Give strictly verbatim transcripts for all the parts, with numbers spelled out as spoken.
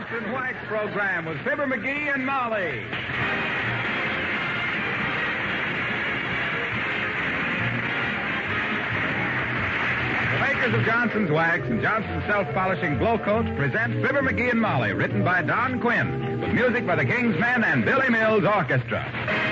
Johnson's Wax program with Fibber McGee and Molly. The makers of Johnson's Wax and Johnson's Self-Polishing Glow Coats present Fibber McGee and Molly, written by Don Quinn, with music by the King's Men and Billy Mills Orchestra.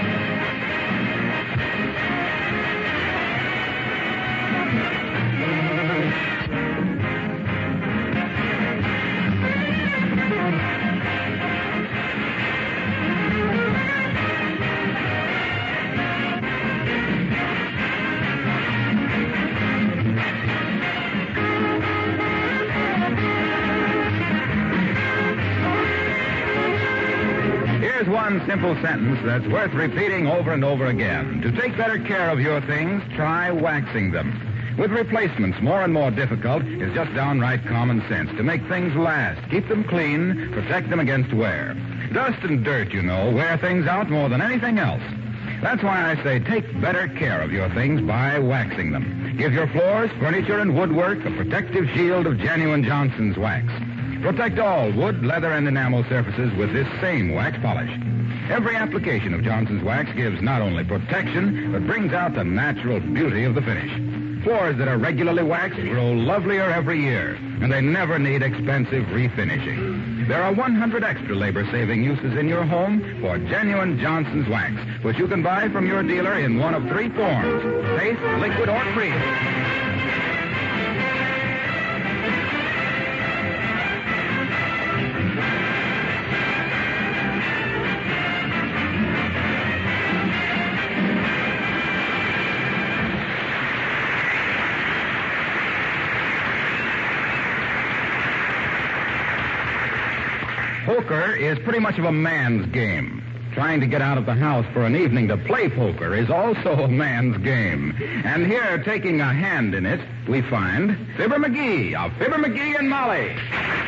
One simple sentence that's worth repeating over and over again. To take better care of your things, try waxing them. With replacements more and more difficult, it's just downright common sense to make things last, keep them clean, protect them against wear. Dust and dirt, you know, wear things out more than anything else. That's why I say take better care of your things by waxing them. Give your floors, furniture, and woodwork a protective shield of genuine Johnson's Wax. Protect all wood, leather, and enamel surfaces with this same wax polish. Every application of Johnson's Wax gives not only protection, but brings out the natural beauty of the finish. Floors that are regularly waxed grow lovelier every year, and they never need expensive refinishing. There are one hundred extra labor-saving uses in your home for genuine Johnson's Wax, which you can buy from your dealer in one of three forms: paste, liquid, or cream. Poker is pretty much of a man's game. Trying to get out of the house for an evening to play poker is also a man's game. And here, taking a hand in it, we find Fibber McGee of Fibber McGee and Molly.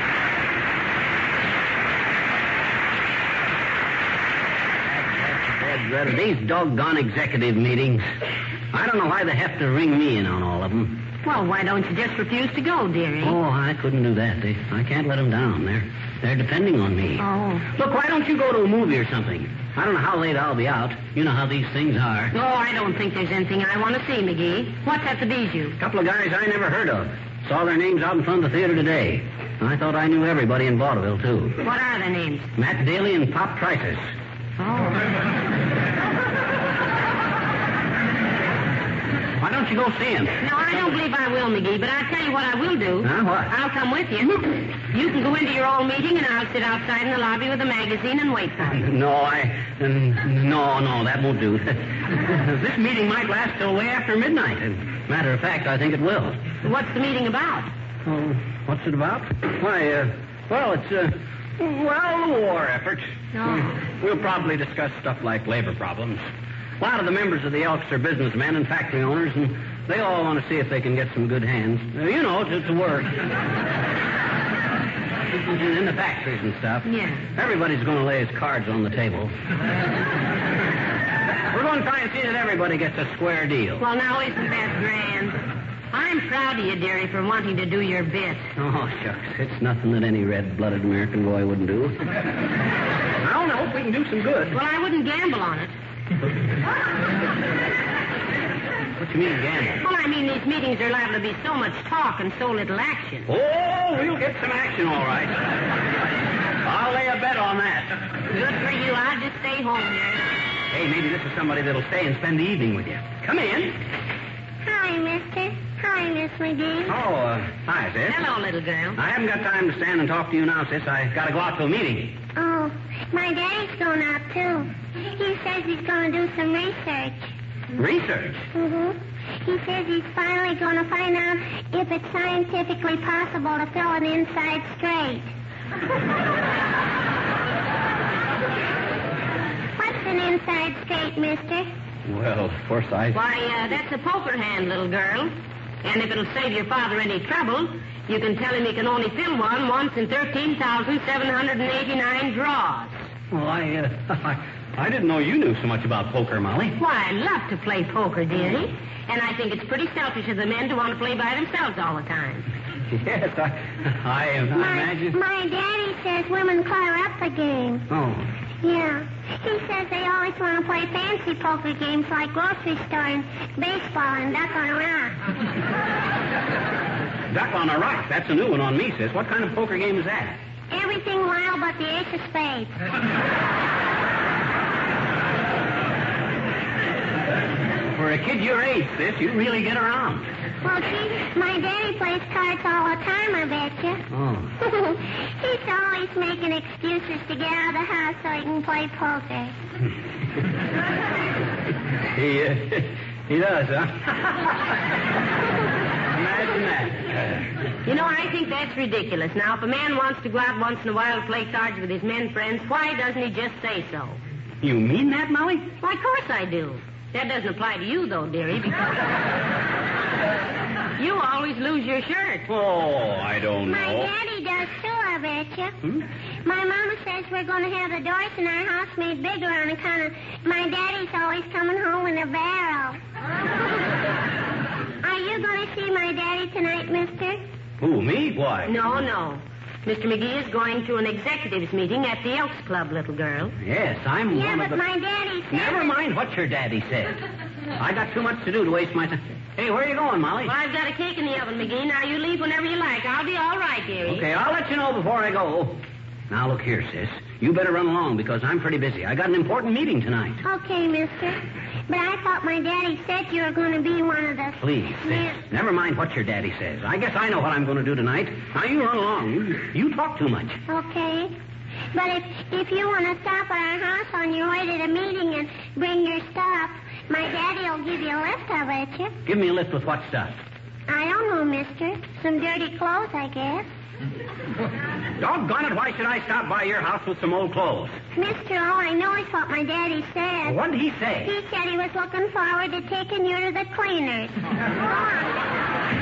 These doggone executive meetings. I don't know why they have to ring me in on all of them. Well, why don't you just refuse to go, dearie? Oh, I couldn't do that. They, I can't let them down. They're, they're depending on me. Oh. Look, why don't you go to a movie or something? I don't know how late I'll be out. You know how these things are. Oh, I don't think there's anything I want to see, McGee. What's at the Bijou? A couple of guys I never heard of. Saw their names out in front of the theater today. I thought I knew everybody in vaudeville, too. What are their names? Matt Daly and Pop Trices. Oh. Why don't you go see him? No, I don't believe I will, McGee, but I'll tell you what I will do. Huh, what? I'll come with you. You can go into your old meeting, and I'll sit outside in the lobby with a magazine and wait for you. No, I... Um, no, no, that won't do. This meeting might last till way after midnight. And matter of fact, I think it will. What's the meeting about? Oh, what's it about? Why, uh... Well, it's, uh... Well, the war effort. Oh. We'll probably discuss stuff like labor problems. A lot of the members of the Elks are businessmen and factory owners, and they all want to see if they can get some good hands. Uh, you know, to, to work. In the factories and stuff. Yeah. Everybody's going to lay his cards on the table. We're going to try and see that everybody gets a square deal. Well, now, isn't that grand? I'm proud of you, dearie, for wanting to do your bit. Oh, shucks. It's nothing that any red-blooded American boy wouldn't do. I don't know if we can do some good. Well, I wouldn't gamble on it. What you mean, gamble? Well, I mean, these meetings are liable to be so much talk and so little action. Oh, we'll get some action, all right. I'll lay a bet on that. Good for you. I'll just stay home here. Hey, maybe this is somebody that'll stay and spend the evening with you. Come in. Hi, mister. Hi, Miss McGee. Oh, uh, hi, sis. Hello, little girl. I haven't got time to stand and talk to you now, sis. I got to go out to a meeting. Oh, my daddy's going out, too. He says he's going to do some research. Research? Mm-hmm. He says he's finally going to find out if it's scientifically possible to fill an inside straight. What's an inside straight, mister? Well, of course I... Why, uh, that's a poker hand, little girl. And if it'll save your father any trouble, you can tell him he can only fill one once in thirteen thousand seven hundred eighty-nine draws. Well, I, uh, I, I didn't know you knew so much about poker, Molly. Why, I love to play poker, dearie. And I think it's pretty selfish of the men to want to play by themselves all the time. Yes, I, I, I My, imagine. my daddy says women clear up the game. Oh. Yeah. He says they always want to play fancy poker games like grocery store and baseball and duck on a rock. Duck on a rock. That's a new one on me, sis. What kind of poker game is that? Everything wild but the ace of spades. For a kid your age, sis, you really get around. Well, gee, my daddy plays cards all the time, I bet you. Oh. He's always making excuses to get out of the house so he can play poker. he, uh, he does, huh? Imagine that. You know, I think that's ridiculous. Now, if a man wants to go out once in a while to play cards with his men friends, why doesn't he just say so? You mean that, Molly? Why, of course I do. That doesn't apply to you, though, dearie, because you always lose your shirt. Oh, I don't know. My daddy does, too, I bet you. Hmm? My mama says we're going to have the doors in our house made bigger on account of my daddy's always coming home in a barrel. Are you going to see my daddy tonight, mister? Who, me? Why? No, no. Mister McGee is going to an executives meeting at the Elks Club, little girl. Yes, I'm Yeah, one but of the... my daddy said... Never mind what your daddy said. I got too much to do to waste my time. Hey, where are you going, Molly? Well, I've got a cake in the oven, McGee. Now, you leave whenever you like. I'll be all right, dearie. Okay, I'll let you know before I go. Now, look here, sis. You better run along because I'm pretty busy. I got an important meeting tonight. Okay, mister. But I thought my daddy said you were going to be one of the... Please, sis. Yeah. Never mind what your daddy says. I guess I know what I'm going to do tonight. Now, you run along. You, you talk too much. Okay. But if if you want to stop at our house on your way to the meeting and bring your stuff, my daddy will give you a lift, I bet you. Give me a lift with what stuff? I don't know, mister. Some dirty clothes, I guess. Doggone it, why should I stop by your house with some old clothes? Mister, all I know is what my daddy said. What did he say? He said he was looking forward to taking you to the cleaners. Go on.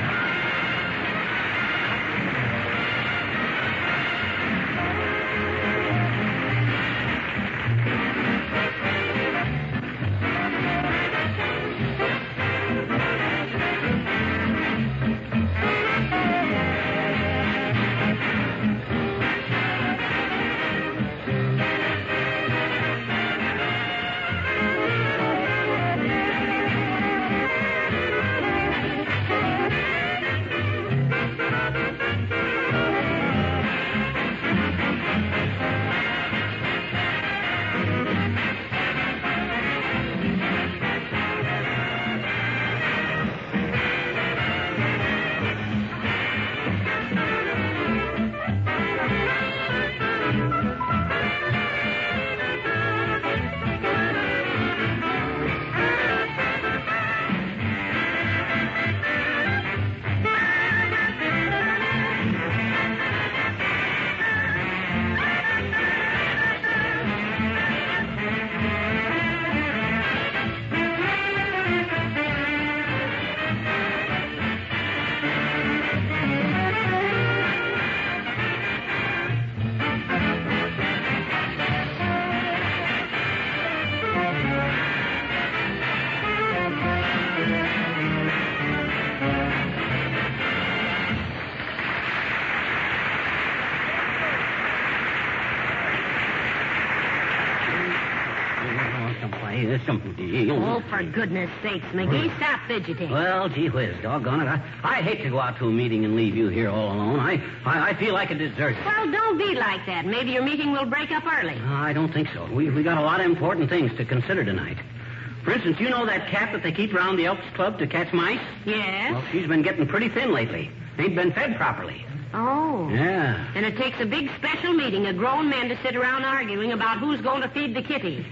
Oh, for goodness sakes, McGee, stop fidgeting. Well, gee whiz, doggone it. I, I hate to go out to a meeting and leave you here all alone. I, I, I feel like a deserter. Well, don't be like that. Maybe your meeting will break up early. Uh, I don't think so. We, we got a lot of important things to consider tonight. For instance, you know that cat that they keep around the Elks Club to catch mice? Yes? Well, she's been getting pretty thin lately. Ain't been fed properly. Oh. Yeah. And it takes a big special meeting of grown men to sit around arguing about who's going to feed the kitty.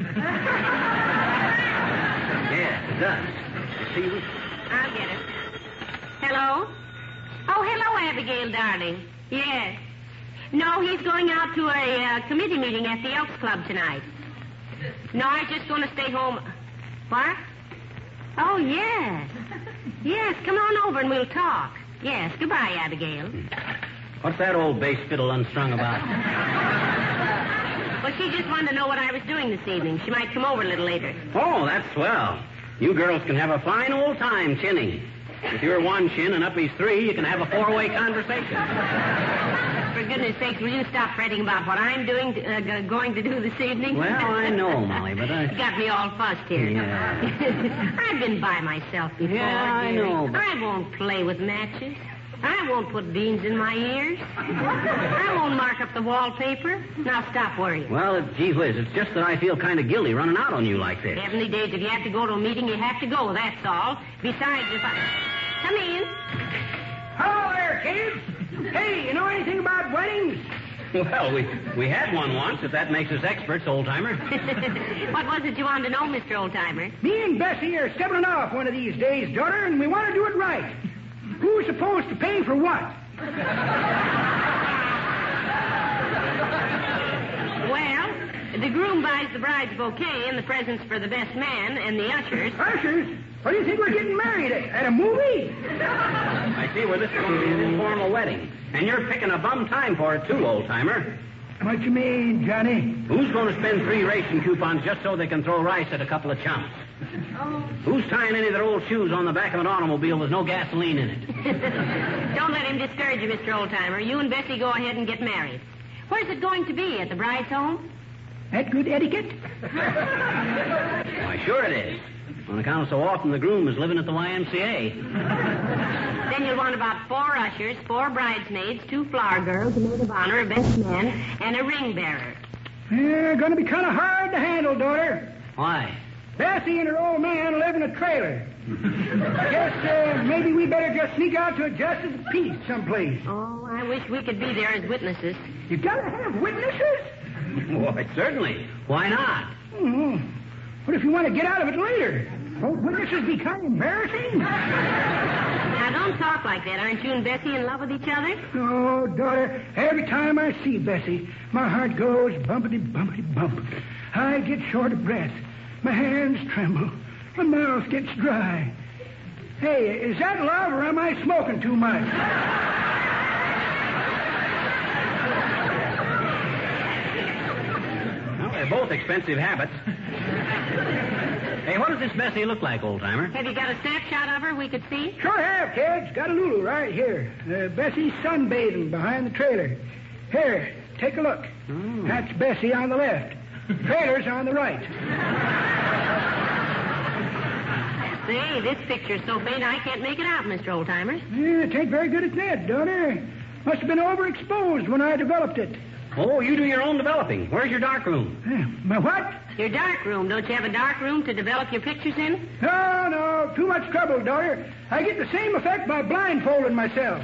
Yes, it does. You see, I'll get it. Hello? Oh, hello, Abigail, darling. Yes. No, he's going out to a uh, committee meeting at the Elks Club tonight. No, I'm just going to stay home. What? Oh, yes. Yes, come on over and we'll talk. Yes, goodbye, Abigail. What's that old bass fiddle unstrung about? Well, she just wanted to know what I was doing this evening. She might come over a little later. Oh, that's swell. You girls can have a fine old time chinning. With your one shin and Uppy's three, you can have a four-way conversation. For goodness sakes, will you stop fretting about what I'm doing, to, uh, g- going to do this evening? Well, I know, Molly, but I... You got me all fussed here. Yeah. I've been by myself before. Yeah, I dearie. know, but- I won't play with matches. I won't put beans in my ears. I won't mark up the wallpaper. Now stop worrying. Well, gee whiz, it's just that I feel kind of guilty running out on you like this. Heavenly days, if you have to go to a meeting, you have to go, that's all. Besides, if I... Come in. Hello there, kids. Hey, you know anything about weddings? Well, we we had one once, if that makes us experts, old-timer. What was it you wanted to know, Mister Oldtimer? Me and Bessie are stepping off one of these days, daughter, and we want to do it right. Who's supposed to pay for what? Well, the groom buys the bride's bouquet and the presents for the best man and the ushers. Ushers? What do you think we're getting married at? At a movie? I see where this is going to be an informal wedding. And you're picking a bum time for it, too, old-timer. What you mean, Johnny? Who's going to spend three ration coupons just so they can throw rice at a couple of chumps? Who's tying any of their old shoes on the back of an automobile with no gasoline in it? Don't let him discourage you, Mister Oldtimer. You and Bessie go ahead and get married. Where's it going to be? At the bride's home? That good etiquette? Why, sure it is. On account of so often the groom is living at the Y M C A. Then you'll want about four ushers, four bridesmaids, two flower girls, a maid of honor, a best man, and a ring bearer. Yeah, gonna be kind of hard to handle, daughter. Why? Bessie and her old man live in a trailer. I guess uh, maybe we better just sneak out to a justice of peace someplace. Oh, I wish we could be there as witnesses. You gotta have witnesses? Why, certainly. Why not? Mm-hmm. What if you want to get out of it later? Won't witnesses be kind of embarrassing? Now, don't talk like that. Aren't you and Bessie in love with each other? Oh, daughter, every time I see Bessie, my heart goes bumpity, bumpity, bump. I get short of breath. My hands tremble. My mouth gets dry. Hey, is that love or am I smoking too much? Well, they're both expensive habits. Hey, what does this Bessie look like, old-timer? Have you got a snapshot of her we could see? Sure have, kids. Got a Lulu right here. Uh, Bessie's sunbathing behind the trailer. Here, take a look. Oh. That's Bessie on the left. Trailer's on the right. Say, this picture's so faint I can't make it out, Mister Oldtimer. Yeah, it ain't very good at that, daughter. Must have been overexposed when I developed it. Oh, you do your own developing. Where's your dark room? Uh, my what? Your dark room. Don't you have a dark room to develop your pictures in? No, no, too much trouble, daughter. I get the same effect by blindfolding myself.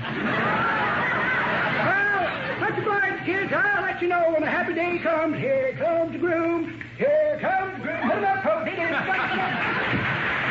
Well, much obliged, kids. I'll let you know when a happy day comes. Here comes the groom. Here comes the groom. Hold up, folks. It is.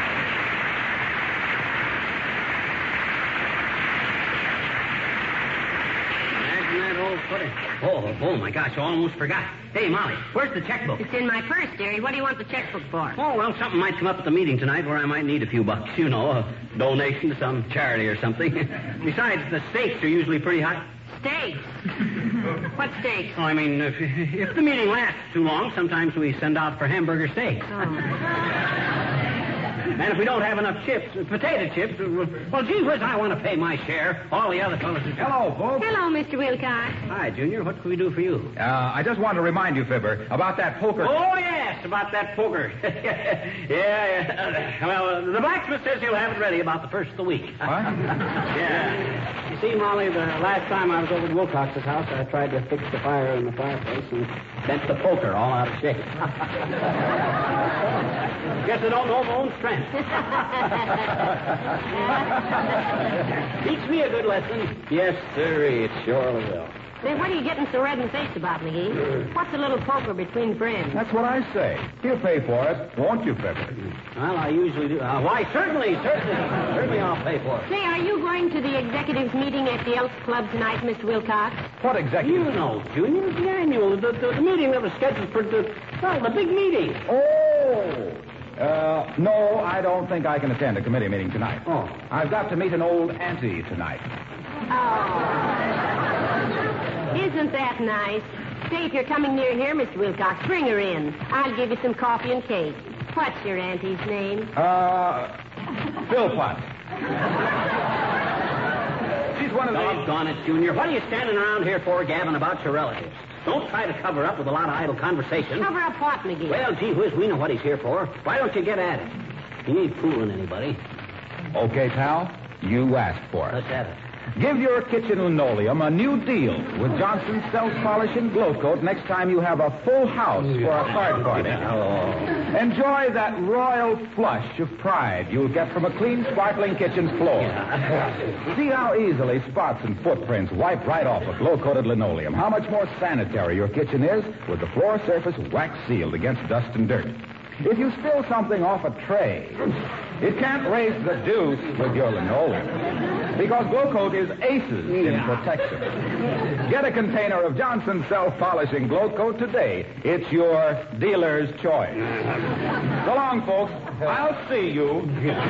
That old footer. Oh, oh, my gosh, I almost forgot. Hey, Molly, where's the checkbook? It's in my purse, dearie. What do you want the checkbook for? Oh, well, something might come up at the meeting tonight where I might need a few bucks. You know, a donation to some charity or something. Besides, the stakes are usually pretty high. Steaks. What steaks? Oh, I mean, if, if the meeting lasts too long, sometimes we send out for hamburger steaks. Oh. And if we don't have enough chips, uh, potato chips, uh, well, gee whiz, I want to pay my share. All the other fellas are... Hello, folks. Hello, Mister Wilcox. Hi, Junior. What can we do for you? Uh, I just want to remind you, Fibber, about that poker. Oh, yes, about that poker. yeah, yeah. Uh, well, uh, the blacksmith says he'll have it ready about the first of the week. What? Yeah. You see, Molly, the last time I was over at Wilcox's house, I tried to fix the fire in the fireplace and bent the poker all out of shape. Guess I don't know my own strength. Teach me a good lesson. Yes, sir, it surely will. Say, what are you getting so red in the face about, McGee? What's a little poker between friends? That's what I say. He'll pay for it, won't you, Fibber? Well, I usually do. Uh, why, certainly, certainly. Certainly I'll pay for it. Say, are you going to the executives' meeting at the Elks Club tonight, Mister Wilcox? What exactly? You know, Junior, the annual, the, the, the meeting that was scheduled for the, well, the big meeting. Oh! Uh, no, I don't think I can attend a committee meeting tonight. Oh. I've got to meet an old auntie tonight. Oh. Isn't that nice? Say, if you're coming near here, Mister Wilcox, bring her in. I'll give you some coffee and cake. What's your auntie's name? Uh, Philpott. he's one of the... Doggone it, Junior. What are you standing around here for, gabbing about your relatives? Don't try to cover up with a lot of idle conversation. Cover up what, McGee? Well, gee whiz, we know what he's here for. Why don't you get at it? He ain't fooling anybody. Okay, pal. You asked for it. Let's have it. Give your kitchen linoleum a new deal with Johnson's self-polish and glow coat next time you have a full house for a card party. Oh. Enjoy that royal flush of pride you'll get from a clean, sparkling kitchen floor. See how easily spots and footprints wipe right off a glow-coated linoleum. How much more sanitary your kitchen is with the floor surface wax-sealed against dust and dirt. If you spill something off a tray, it can't raise the deuce with your linoleum because Glow Coat is aces in protection. Get a container of Johnson's self-polishing Glow Coat today. It's your dealer's choice. So long, folks. I'll see you.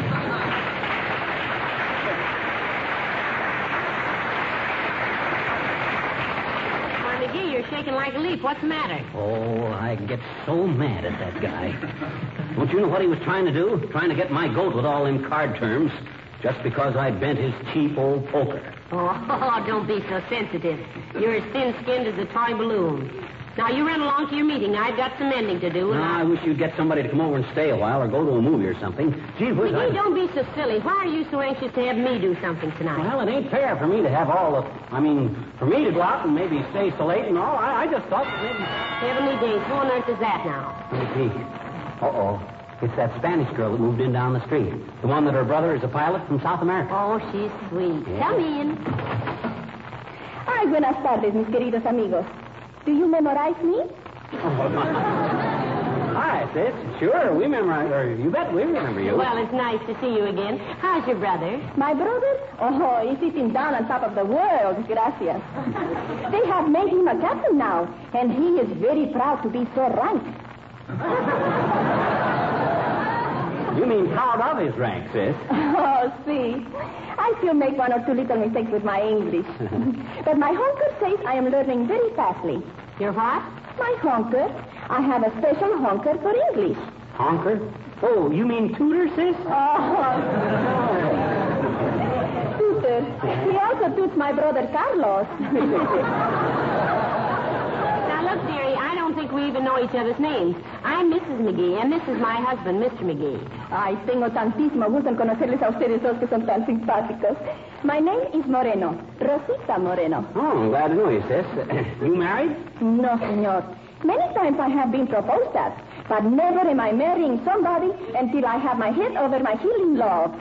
McGee, you're shaking like a leaf. What's the matter? Oh, I get so mad at that guy. Don't you know what he was trying to do? Trying to get my goat with all them card terms just because I bent his cheap old poker. Oh, don't be so sensitive. You're as thin-skinned as a toy balloon. Now, you run along to your meeting. I've got some mending to do. No, I wish you'd get somebody to come over and stay a while or go to a movie or something. Gee whiz, McGee, I... don't be so silly. Why are you so anxious to have me do something tonight? Well, it ain't fair for me to have all the... I mean, for me to go out and maybe stay so late and all. I, I just thought that maybe... Heavenly days. Who on earth is that now? Hey, Pete. Uh-oh. It's that Spanish girl that moved in down the street. The one that her brother is a pilot from South America. Oh, she's sweet. Yeah. Come in. Ay, buenas tardes, mis queridos amigos. Do you memorize me? Oh, hi, sis. Sure, we memorize, or you bet we remember you. Well, it's nice to see you again. How's your brother? My brother? Oh, he's sitting down on top of the world, gracias. They have made him a captain now, and he is very proud to be so ranked. You mean proud of his rank, sis? Oh, see. I still make one or two little mistakes with my English. But my honker says I am learning very fastly. Your what? My honker. I have a special honker for English. Honker? Oh, you mean tutor, sis? Oh. Tutor. He also toots my brother Carlos. Now, look, dearie, I don't think we even know each other's names. I'm Missus McGee, and this is my husband, Mister McGee. Ay, tengo tantísimo gusto en conocerles a ustedes dos que son tan simpáticos. My name is Moreno. Rosita Moreno. Oh, I'm glad to know you, sis. You married? No, senor. Many times I have been proposed at, but never am I marrying somebody until I have my head over my heel in love.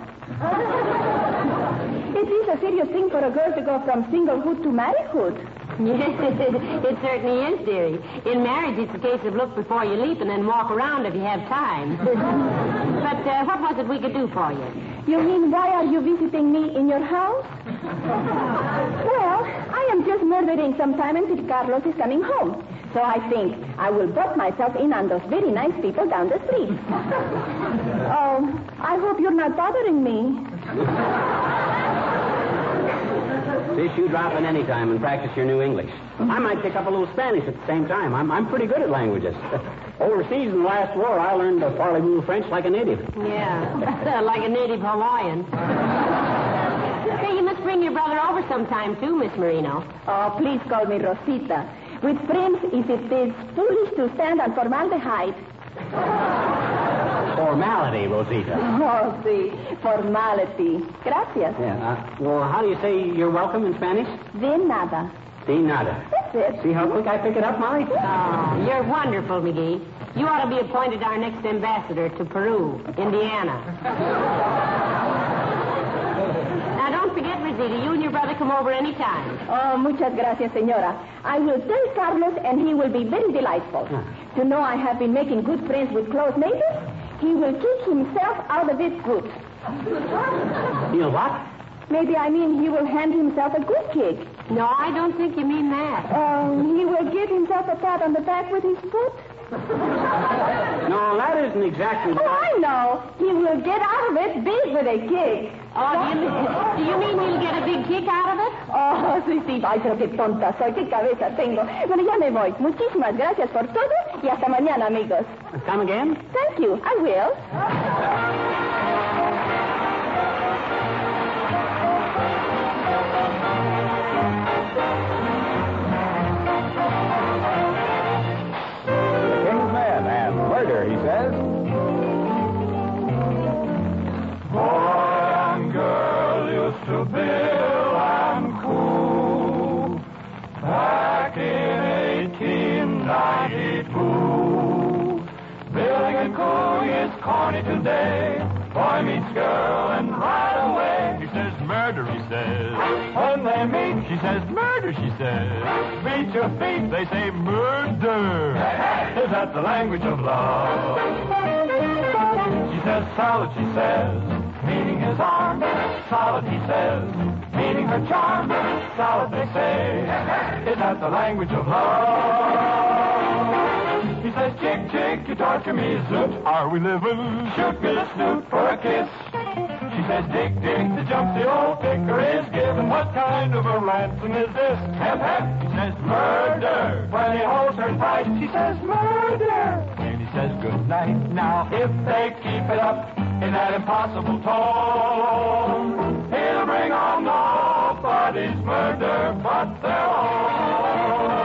It is a serious thing for a girl to go from singlehood to marriedhood. Yes, it certainly is, dearie. In marriage, it's a case of look before you leap and then walk around if you have time. But uh, what was it we could do for you? You mean, why are you visiting me in your house? Well, I am just murdering some time until Carlos is coming home. So I think I will butt myself in on those very nice people down the street. Oh, I hope you're not bothering me. Sis, you drop in any time and practice your new English. I might pick up a little Spanish at the same time. I'm, I'm pretty good at languages. Overseas in the last war, I learned to parlez-vous French like a native. Yeah, like a native Hawaiian. Hey, you must bring your brother over sometime, too, Miss Marino. Oh, please call me Rosita. With friends, if it is foolish to stand on formaldehyde. Formality, Rosita. Oh, see, formality. Gracias. Yeah, uh, well, how do you say you're welcome in Spanish? De nada. De nada. That's it. See how quick I pick it up, Molly? Oh, you're wonderful, McGee. You ought to be appointed our next ambassador to Peru, Indiana. Now, don't forget, Rosita, you and your brother come over any time. Oh, muchas gracias, señora. I will tell Carlos, and he will be very delightful. Huh. To know I have been making good friends with close neighbors, he will kick himself out of it good. You know what? Maybe I mean he will hand himself a good kick. No, I don't think you mean that. Um, he will give himself a pat on the back with his foot. No, that isn't exactly Oh, I know. He will get out of it big with a kick. Oh, do you, do you mean he'll get a big kick out of it? Oh, sí, sí. Ay, pero qué tonta soy. Qué cabeza tengo. Bueno, ya me voy. Muchísimas gracias por todo y hasta mañana, amigos. Come again? Thank you. I will. King's Men and Murder, he says. Boy and girl used to build and coo back in eighteen ninety-two. Building and cooing is corny today. Boy meets girl and right away he says murder, he says. When they meet, she says murder, she says. Beat your feet, they say murder. Is that the language of love? She says solid, she says, meaning his arm. Solid, he says, meaning her charm. Solid, they say. Is that the language of love? He says, chick, chick, you torture me, zoot. Are we living? Shoot me the snoot for a kiss. She says, dick, dick, the jump the old picker is given. What kind of a ransom is this? Hep, hep. He says, murder. When he holds her tight, she says, murder. And he says, good night. Now, if they keep it up in that impossible tone, he'll bring on nobody's murder but their own.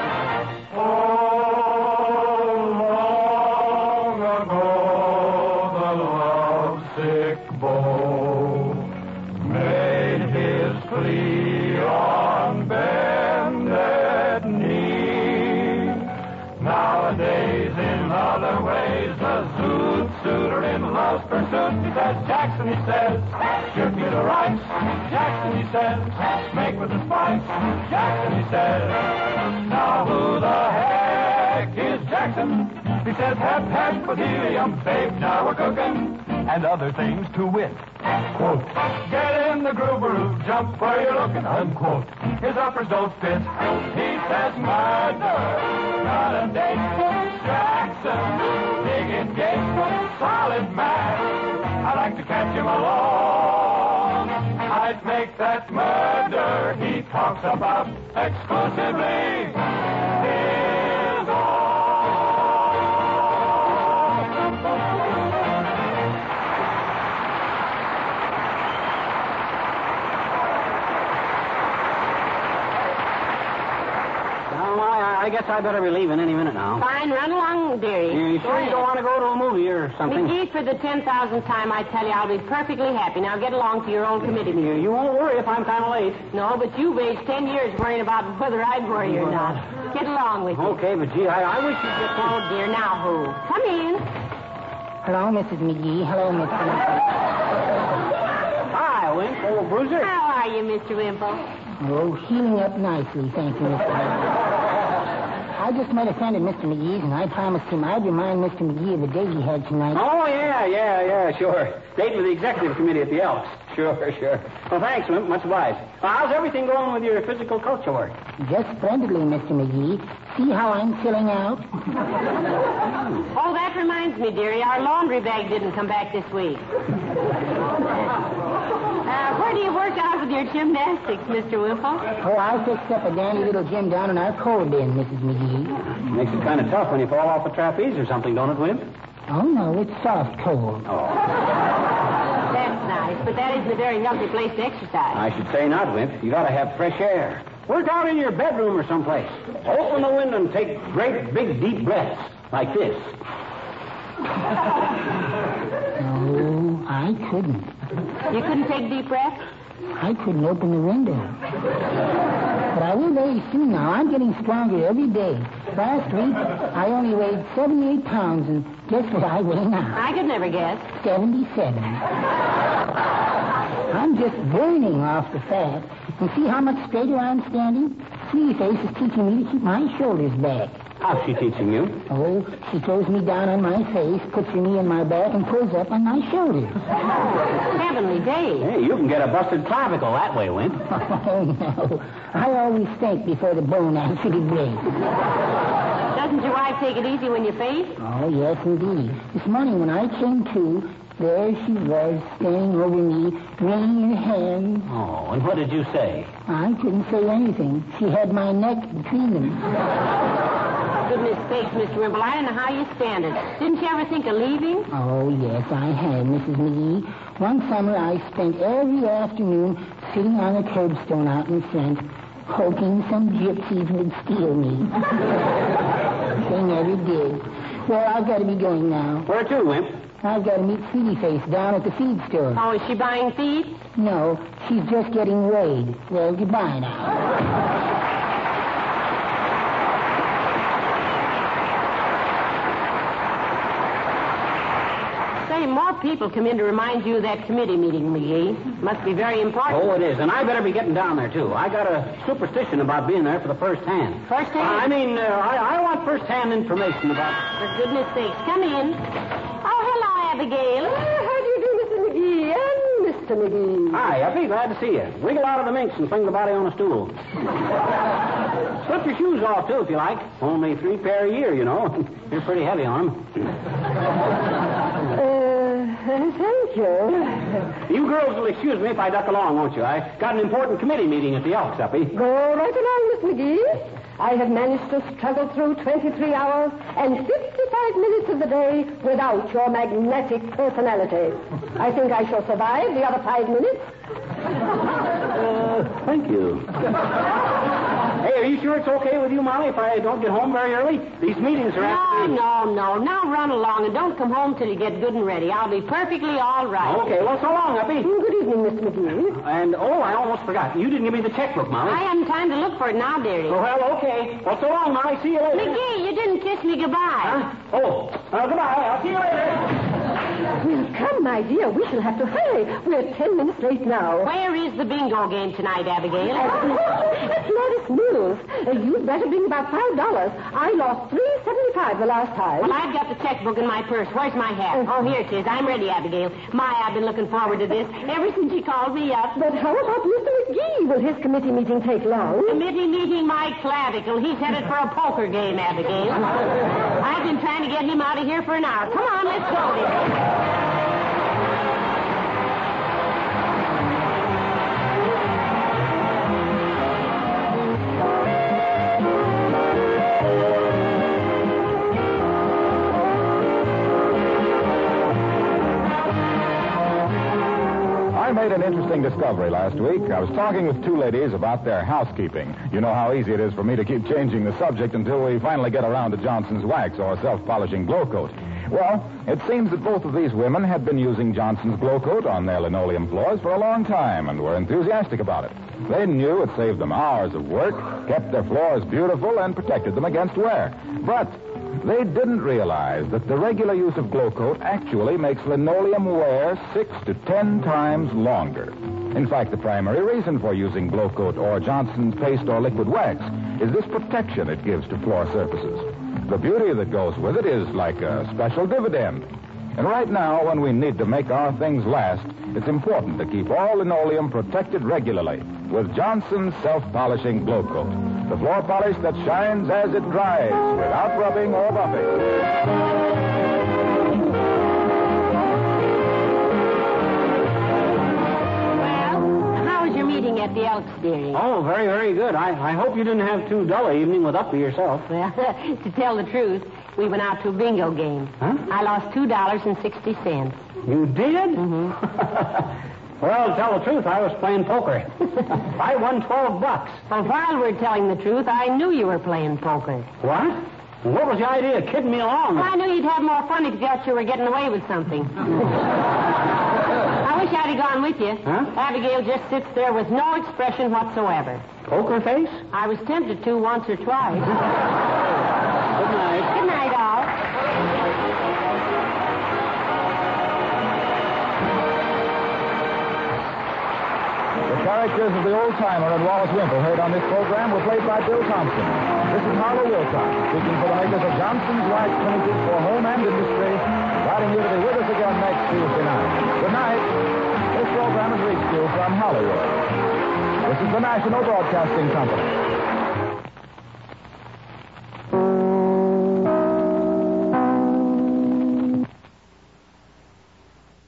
Pursuit, he says, Jackson, he says, shoot me the rights. Jackson, he says, make with the spikes. Jackson, he says, now who the heck is Jackson? He says, hep, hep, with helium, babe, now we're cooking. And other things to wit. Quote, get in the groove, jump where you're looking, unquote. His uppers don't fit. He says, murder, not a date. Jackson, big engagement, solid man. I'd like to catch him alone. I'd make that murder he talks about exclusively his own. I guess I better be leaving any minute now. Fine, run along, dearie. You sure you don't want to go to a movie or something? McGee, for the ten thousandth time, I tell you, I'll be perfectly happy. Now get along to your old committee meeting. You won't worry if I'm kind of late. No, but you've aged ten years worrying about whether I'd worry or not. Get along with you. Okay, but gee, I, I wish you'd just... Oh, dear, now who? Come in. Hello, Missus McGee. Hello, Mister Wimple. Hi, Wimp. Old Bruiser. How are you, Mister Wimple? Oh, healing up nicely, thank you, Mister Wimple. I just met a friend of Mister McGee's, and I promised him I'd remind Mister McGee of the date he had tonight. Oh, yeah, yeah, yeah, sure. Date with the executive committee at the Elks. Sure, sure. Well, thanks, Wimp. Much obliged. Well, how's everything going with your physical culture work? Just splendidly, Mister McGee. See how I'm filling out? Oh, that reminds me, dearie. Our laundry bag didn't come back this week. Uh, where do you work out with your gymnastics, Mister Wimple? Oh, I fixed up a dandy little gym down in our coal bin, Missus McGee. Makes it kind of tough when you fall off a trapeze or something, don't it, Wimp? Oh, no, it's soft coal. Oh. That's nice, but that isn't a very healthy place to exercise. I should say not, Wimp. You gotta have fresh air. Work out in your bedroom or someplace. Open the window and take great, big, deep breaths like this. No, I couldn't. You couldn't take deep breaths? I couldn't open the window. But I will very soon now. I'm getting stronger every day. Last week, I only weighed seventy-eight pounds, and guess what I weigh now? I could never guess. seventy-seven. I'm just burning off the fat. And see how much straighter I'm standing? Sweetie Face is teaching me to keep my shoulders back. How's she teaching you? Oh, she throws me down on my face, puts her knee in my back, and pulls up on my shoulders. Heavenly days. Hey, you can get a busted clavicle that way, Wimp. Oh, no. I always think before the bone actually breaks. Doesn't your wife take it easy when you faint? Oh, yes, indeed. This morning when I came to, there she was, standing over me, wringing her hands. Oh, and what did you say? I couldn't say anything. She had my neck between them. Goodness sakes, Mister Wimple, I don't know how you stand it. Didn't you ever think of leaving? Oh, yes, I had, Missus McGee. One summer I spent every afternoon sitting on a curbstone out in front, hoping some gypsies would steal me. They never did. Well, I've got to be going now. Where to, Wimp? I've got to meet Sweetie Face down at the feed store. Oh, is she buying feed? No, she's just getting weighed. Well, goodbye now. Say, more people come in to remind you of that committee meeting, McGee. Must be very important. Oh, it is, and I better be getting down there, too. I got a superstition about being there for the first hand. First hand? Uh, I mean, uh, I, I want first-hand information about... For goodness sakes, come in. Oh, hello, Abigail. Uh, how do you do, Mister McGee and Mister McGee? Hi, I'll be glad to see you. Wiggle out of the minx and fling the body on a stool. Slip your shoes off, too, if you like. Only three pair a year, you know. You're pretty heavy on them. Thank you. You girls will excuse me if I duck along, won't you? I got an important committee meeting at the Elks, Uppy. Go right along, Miss McGee. I have managed to struggle through twenty-three hours and fifty-five minutes of the day without your magnetic personality. I think I shall survive the other five minutes. Uh, thank you. Hey, are you sure it's okay with you, Molly, if I don't get home very early? These meetings are No, after... no, no. Now run along and don't come home till you get good and ready. I'll be perfectly all right. Okay, well, so long, Uppy. Good evening, Mister McGee. And, oh, I almost forgot. You didn't give me the checkbook, Molly. I haven't time to look for it now, dearie. Oh, well, okay. Well, so long, Molly. See you later. McGee, you didn't kiss me goodbye. Huh? Oh, uh, goodbye. I'll see you later. Well, come, my dear. We shall have to hurry. We're ten minutes late now. Where is the bingo game tonight, Abigail? That's modest news. Uh, you'd better bring about five dollars. I lost three seventy-five the last time. Well, I've got the checkbook in my purse. Where's my hat? Oh, here it is. I'm ready, Abigail. My, I've been looking forward to this ever since you called me up. But how about Mister McGee? Will his committee meeting take long? Committee meeting my clavicle. He's headed for a poker game, Abigail. I've been trying to get him out of here for an hour. Come on, let's go, dear. I made an interesting discovery last week. I was talking with two ladies about their housekeeping. You know how easy it is for me to keep changing the subject until we finally get around to Johnson's Wax or self-polishing glow coat. Well, it seems that both of these women had been using Johnson's glow coat on their linoleum floors for a long time and were enthusiastic about it. They knew it saved them hours of work, kept their floors beautiful, and protected them against wear. But they didn't realize that the regular use of glow coat actually makes linoleum wear six to ten times longer. In fact, the primary reason for using glow coat or Johnson's paste or liquid wax is this protection it gives to floor surfaces. The beauty that goes with it is like a special dividend. And right now, when we need to make our things last, it's important to keep all linoleum protected regularly with Johnson's self-polishing glow coat. The floor polish that shines as it dries without rubbing or buffing. At the Elks, dearie. Oh, very, very good. I, I hope you didn't have too dull an evening with Uppy yourself. Well, to tell the truth, we went out to a bingo game. Huh? I lost two dollars and sixty cents. You did? Mm-hmm. Well, to tell the truth, I was playing poker. I won twelve bucks. Well, while we're telling the truth, I knew you were playing poker. What? What was the idea of kidding me along? Well, I knew you'd have more fun if you thought you were getting away with something. I wish I'd have gone with you. Huh? Abigail just sits there with no expression whatsoever. Poker face? I was tempted to once or twice. Good night. Good night, all. The characters of the old-timer and Wallace Wimple heard on this program were played by Bill Thompson. This is Harlow Wilcox, speaking for the makers of Johnson's Wax Limited for Home and Industry, inviting you to be with us again next Tuesday night. Good night. This program has reached you from Hollywood. This is the National Broadcasting Company.